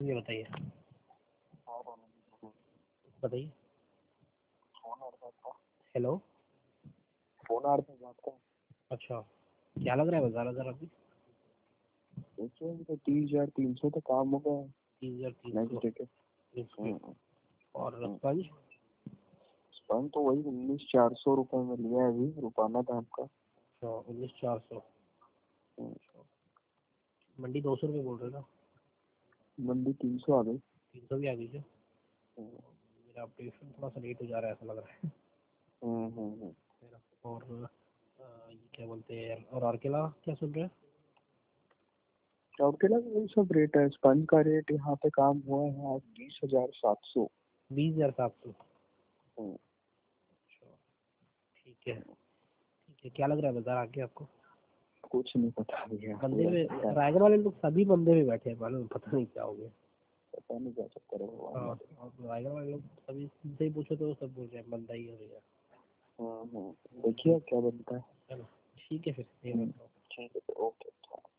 ये बताइए बताइए। हेलो, फोन आ रहा था आपका। अच्छा क्या लग रहा है बाजार बाजार अभी? देखिए तो 30,300 तो काम हो गया 30,300 नेक्स्ट डे। और स्पंज? स्पंज तो वही 19,400 में लिया है अभी, रुपाना था आपका। अच्छा 19,400। मंडी 200 रुपये बोल रहे ना? मंडी 300 आ गई। 300 भी आ गई क्या? मेरा ऑपरेशन थोड़ा सा लेट हो जा रहा है ऐसा लग रहा है मेरा। और ये क्या बोलते हैं, और अकेला क्या सुन रहे हैं? और के लगा वही सब रेट है। स्पंज का रेट यहाँ पे काम हुआ है आज 20,700। 20,700। अच्छा ठीक है ठीक है। क्या लग रहा है बाजार आगे आपको? कुछ नहीं पता भैया, बंदे पूरा में रायगढ़ वाले लोग सभी बंदे में बैठे हैं मालूम, पता नहीं क्या हो गया। पता नहीं क्या चक्कर है हाँ, भगवान। और रायगढ़ वाले लोग सभी से ही पूछो तो सब बोल रहे हैं बंदा ही हो गया। देखिए क्या बनता है। चलो ठीक है फिर, ये बताओ। ठीक है, ओके।